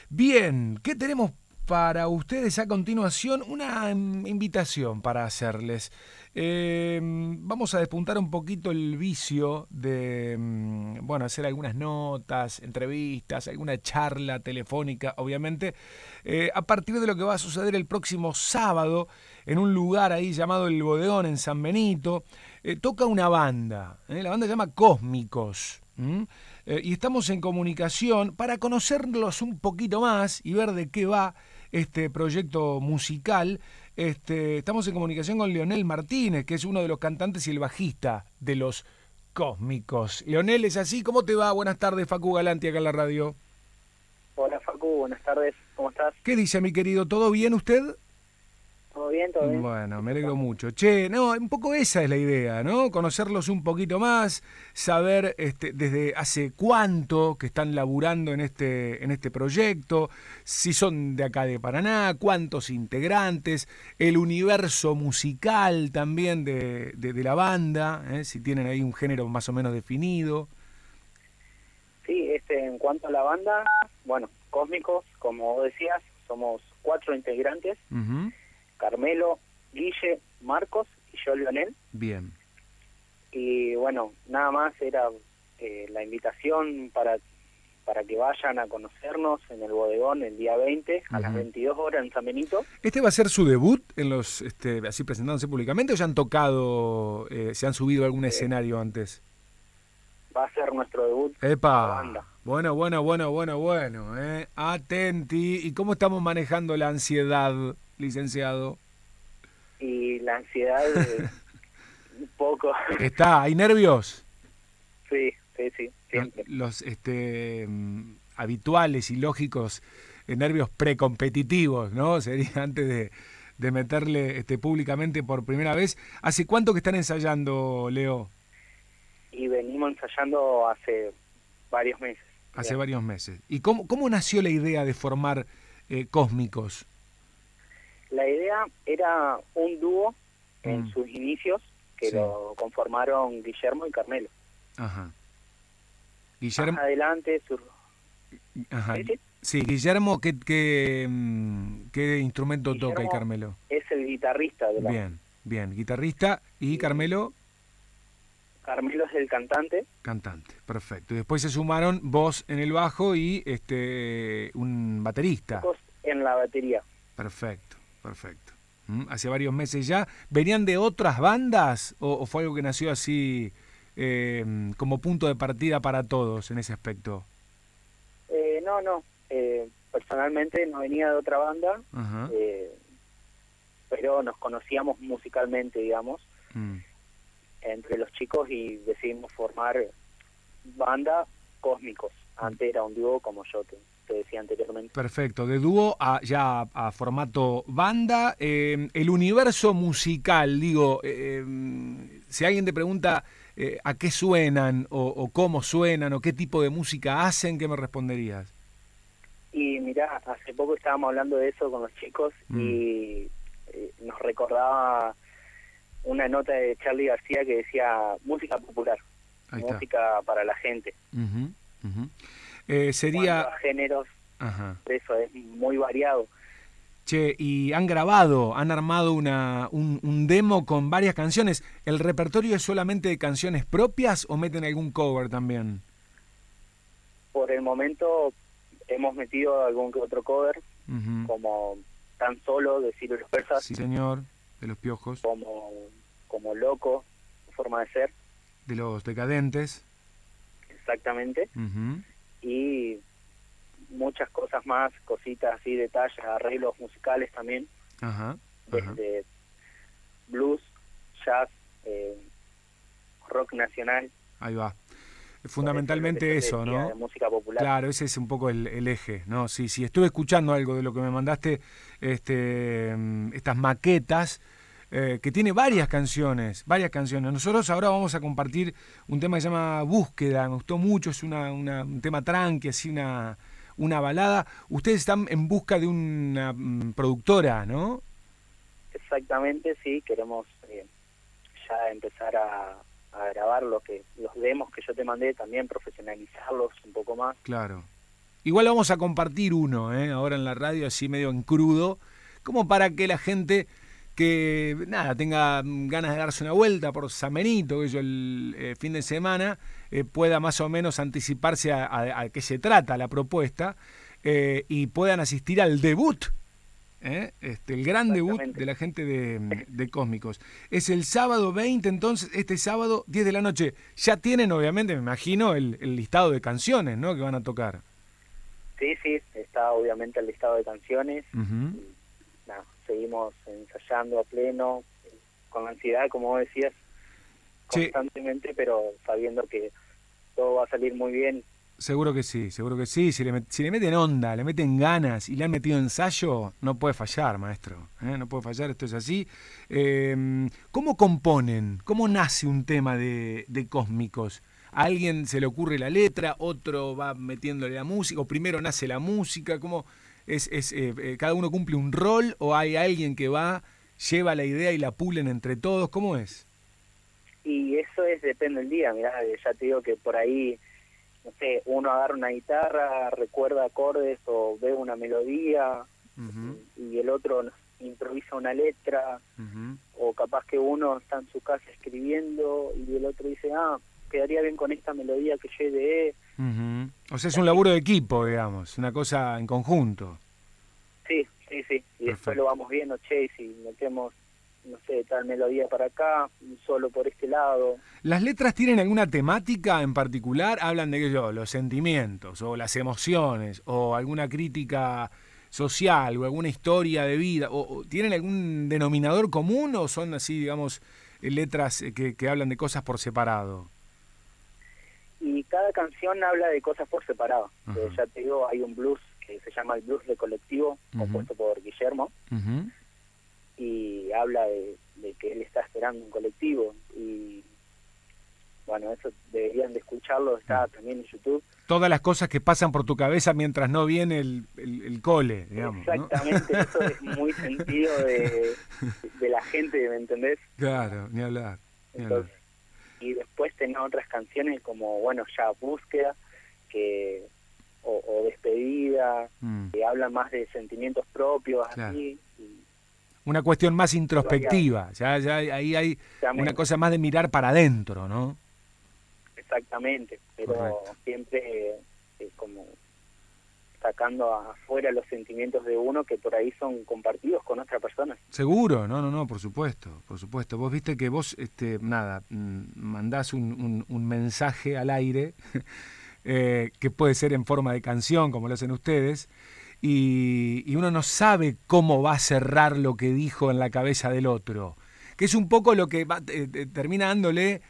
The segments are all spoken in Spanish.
Bien, ¿qué tenemos para ustedes a continuación? Una invitación para hacerles. Vamos a despuntar un poquito el vicio de, bueno, hacer algunas notas, entrevistas, alguna charla telefónica, obviamente, a partir de lo que va a suceder el próximo sábado en un lugar ahí llamado El Bodegón, en San Benito. Toca una banda, la banda se llama Cósmicos. Y estamos en comunicación para conocerlos un poquito más y ver de qué va este proyecto musical. Estamos en comunicación con Leonel Martínez, que es uno de los cantantes y el bajista de los Cósmicos. Leonel, ¿es así? ¿Cómo te va? Buenas tardes, Facu Galanti, acá en la radio. Hola Facu, buenas tardes, ¿cómo estás? ¿Qué dice, mi querido? ¿Todo bien usted? ¿Todo bien? ¿Todo bien? Bueno, me alegro mucho. Che, no, un poco esa es la idea, ¿no? Conocerlos un poquito más, saber desde hace cuánto que están laburando en este proyecto, si son de acá de Paraná, cuántos integrantes, el universo musical también de la banda, si tienen ahí un género más o menos definido. Sí, en cuanto a la banda, bueno, Cósmicos, como vos decías, somos 4 integrantes, Uh-huh. Carmelo, Guille, Marcos y yo, Leonel. Bien. Y bueno, nada más era la invitación para que vayan a conocernos en el Bodegón el día 20 a las 22 horas en San Benito. ¿Este va a ser su debut en los, así presentándose públicamente o ya han tocado, se han subido a algún escenario antes? Va a ser nuestro debut con la ¡Epa! banda. Bueno, Atenti. ¿Y cómo estamos manejando la ansiedad, licenciado? Y la ansiedad, un poco. ¿Hay nervios? Sí, siempre. Los habituales y lógicos nervios precompetitivos, ¿no? Sería antes de meterle públicamente por primera vez. ¿Hace cuánto que están ensayando, Leo? Y venimos ensayando hace varios meses. Hace Ya. varios meses. ¿Y cómo nació la idea de formar Cósmicos? La idea era un dúo en sus inicios que Sí. lo conformaron Guillermo y Carmelo. Ajá. Guillermo. Más adelante Ajá. ¿Sí, sí? Sí, Guillermo, ¿qué instrumento toca y Guillermo Carmelo? es el guitarrista de la banda. Bien, guitarrista y Carmelo, Carmelo es el cantante. cantante, perfecto. Y después se sumaron vos en el bajo y un baterista. Chicos en la batería. Perfecto. Hace varios meses ya. ¿Venían de otras bandas o fue algo que nació así como punto de partida para todos en ese aspecto? No. Personalmente no venía de otra banda, Ajá. pero nos conocíamos musicalmente, digamos, Mm. entre los chicos y decidimos formar banda Cósmicos. Antes era un dúo, como yo te decía anteriormente. Perfecto, de dúo ya a formato banda. El universo musical, digo, si alguien te pregunta a qué suenan o cómo suenan o qué tipo de música hacen, ¿qué me responderías? Y mirá, hace poco estábamos hablando de eso con los chicos y nos recordaba una nota de Charly García que decía música popular, Ahí está. música para la gente. Ujú, ujú. Cuanto Sería... a géneros, Ajá. eso es muy variado. Che, y han armado un demo con varias canciones. ¿El repertorio es solamente de canciones propias o meten algún cover también? Por el momento hemos metido algún que otro cover, Ujú. como Tan Solo de Ciro y los Persas, Sí, señor, de los Piojos, como Loco, Forma de Ser, de los Decadentes. exactamente, Ujú. y muchas cosas más, cositas así, detalles, arreglos musicales también, Ajá. desde blues, jazz, rock nacional. Ahí va. Fundamentalmente eso, De ¿no? música popular. Claro, ese es un poco el eje, ¿no? Sí, estuve escuchando algo de lo que me mandaste, estas maquetas, que tiene varias canciones. Nosotros ahora vamos a compartir un tema que se llama Búsqueda, me gustó mucho, es un tema tranqui, así una balada. Ustedes están en busca de una productora, ¿no? Exactamente, sí, queremos ya empezar a grabar los demos que yo te mandé, también profesionalizarlos un poco más. Claro. Igual vamos a compartir uno, ahora en la radio, así medio en crudo, como para que la gente que nada tenga ganas de darse una vuelta por San Benito, que yo el fin de semana, pueda más o menos anticiparse a qué se trata la propuesta, y puedan asistir al debut, el gran debut de la gente de Cósmicos. Es el sábado 20, entonces, este sábado, 10 de la noche. Ya tienen, obviamente, me imagino, el listado de canciones, ¿no?, que van a tocar. Sí, está obviamente el listado de canciones. Uh-huh. Y, nada, seguimos ensayando a pleno, con ansiedad, como vos decías, constantemente, pero sabiendo que todo va a salir muy bien. Seguro que sí. Si le meten onda, le meten ganas y le han metido ensayo, no puede fallar, maestro. No puede fallar, esto es así. ¿Cómo componen? ¿Cómo nace un tema de Cósmicos? ¿A alguien se le ocurre la letra, otro va metiéndole la música, o primero nace la música? ¿Cómo cada uno cumple un rol, o hay alguien que lleva la idea y la pulen entre todos? ¿Cómo es? Y eso depende del día. Mirá, ya te digo que por ahí, no sé, uno agarra una guitarra, recuerda acordes o ve una melodía, Uh-huh. y el otro improvisa una letra, Uh-huh. o capaz que uno está en su casa escribiendo y el otro dice, quedaría bien con esta melodía que yo ideé. Uh-huh. O sea, es un laburo de equipo, digamos, una cosa en conjunto. Sí. Y Perfecto. después lo vamos viendo, y si metemos, no sé, tal melodía para acá, solo por este lado. ¿Las letras tienen alguna temática en particular? ¿Hablan de los sentimientos o las emociones o alguna crítica social o alguna historia de vida? ¿O tienen algún denominador común o son así, digamos, letras que hablan de cosas por separado? Y cada canción habla de cosas por separado. Uh-huh. Ya te digo, hay un blues que se llama el Blues de Colectivo, Uh-huh. compuesto por Guillermo, Uh-huh. y habla de que él está esperando un colectivo. Y bueno, eso deberían de escucharlo, está también en YouTube. Todas las cosas que pasan por tu cabeza mientras no viene el cole, digamos. Exactamente, ¿no? Eso es muy sentido de la gente, ¿me entendés? Claro, ni hablar. Entonces, y después tenés otras canciones como, bueno, ya Búsqueda, o Despedida, que hablan más de sentimientos propios, claro. Así. Una cuestión más introspectiva, ya ahí hay una cosa más de mirar para adentro, ¿no? Exactamente, pero correcto. Siempre como sacando afuera los sentimientos de uno que por ahí son compartidos con otra persona. Seguro, no, por supuesto. Vos viste que vos, mandás un mensaje al aire que puede ser en forma de canción, como lo hacen ustedes, y uno no sabe cómo va a cerrar lo que dijo en la cabeza del otro, que es un poco lo que termina dándole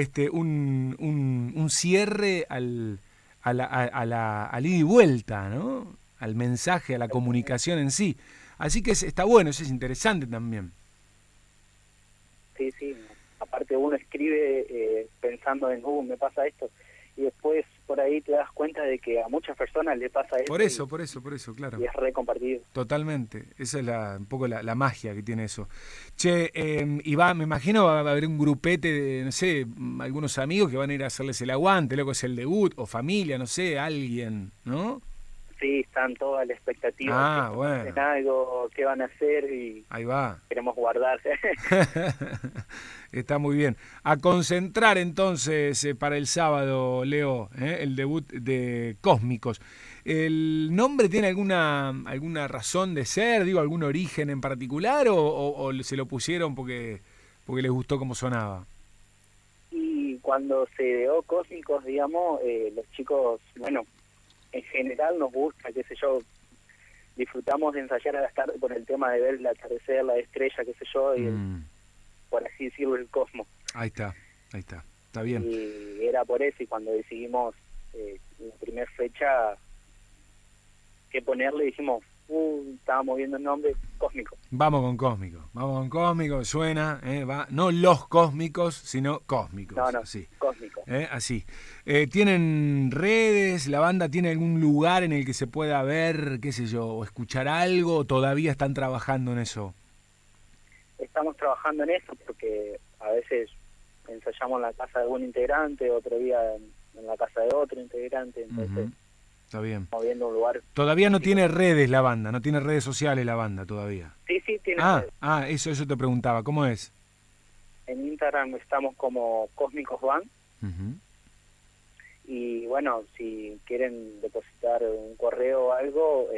un cierre al ida y vuelta, ¿no? Al mensaje, a la comunicación en sí. Así que está bueno, eso es interesante también. Sí. Aparte uno escribe pensando en, me pasa esto, y después por ahí te das cuenta de que a muchas personas le pasa eso. Por eso, claro. Y es re compartido. Totalmente. Esa es un poco la magia que tiene eso. Che, y me imagino va a haber un grupete de, no sé, algunos amigos que van a ir a hacerles el aguante, luego es el debut, o familia, no sé, alguien, ¿no? Sí, están todas las expectativas. Bueno. Algo, qué van a hacer y ahí va. Queremos guardarse. Está muy bien. A concentrar entonces para el sábado, Leo, el debut de Cósmicos. ¿El nombre tiene alguna razón de ser, algún origen en particular o se lo pusieron porque les gustó cómo sonaba? Y cuando se ideó Cósmicos, digamos, los chicos, bueno, en general nos gusta, qué sé yo, disfrutamos de ensayar a las tardes por el tema de ver el atardecer, la estrella, qué sé yo, y por así decirlo, el cosmos. Ahí está bien. Y era por eso, y cuando decidimos la primera fecha qué ponerle, dijimos, estábamos viendo el nombre, Cósmico. Vamos con Cósmico, suena, no los Cósmicos, sino Cósmicos. No, así. Cósmico. Así. ¿Tienen redes? ¿La banda tiene algún lugar en el que se pueda ver, qué sé yo, o escuchar algo, o todavía están trabajando en eso? Estamos trabajando en eso porque a veces ensayamos en la casa de un integrante, otro día en la casa de otro integrante, entonces Está bien. moviendo un lugar. Todavía no tiene redes la banda, no tiene redes sociales la banda todavía. Sí, tiene. Eso te preguntaba, ¿cómo es? En Instagram estamos como Cósmicos Band. Uh-huh. Y bueno, si quieren depositar un correo o algo,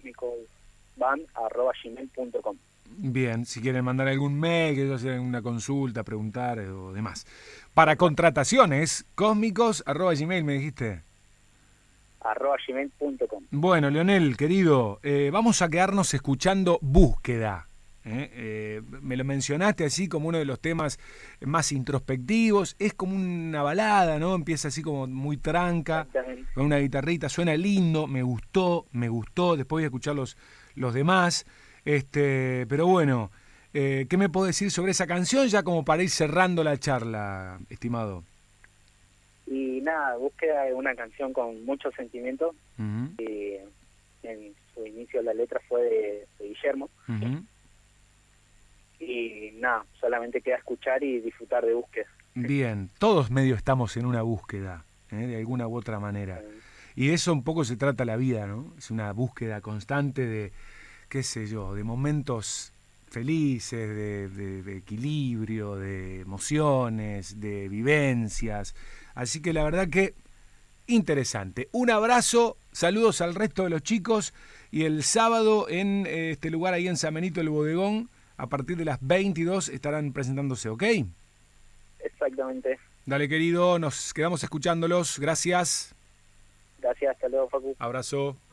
cosmicosband@gmail.com. Bien, si quieren mandar algún mail, que hacer alguna consulta, preguntar o demás. Para contrataciones, cósmicos@gmail, me dijiste. @gmail.com. Bueno, Leonel, querido, vamos a quedarnos escuchando Búsqueda. Me lo mencionaste así como uno de los temas más introspectivos. Es como una balada, ¿no? Empieza así como muy tranca, con una guitarrita. Suena lindo, me gustó. Después voy a escuchar los demás. Pero bueno, ¿qué me puedo decir sobre esa canción ya como para ir cerrando la charla, estimado? Y nada, Búsqueda es una canción con mucho sentimiento. Uh-huh. En su inicio la letra fue de Guillermo. Uh-huh. Y nada, solamente queda escuchar y disfrutar de Búsqueda. Bien, todos medio estamos en una búsqueda, de alguna u otra manera. Y de eso un poco se trata la vida, ¿no? Es una búsqueda constante de, qué sé yo, de momentos felices, de equilibrio, de emociones, de vivencias. Así que la verdad que interesante. Un abrazo, saludos al resto de los chicos y el sábado en este lugar ahí en San Benito, el Bodegón, a partir de las 22 estarán presentándose, ¿ok? Exactamente. Dale, querido, nos quedamos escuchándolos. Gracias. Gracias, hasta luego, Facu. Abrazo.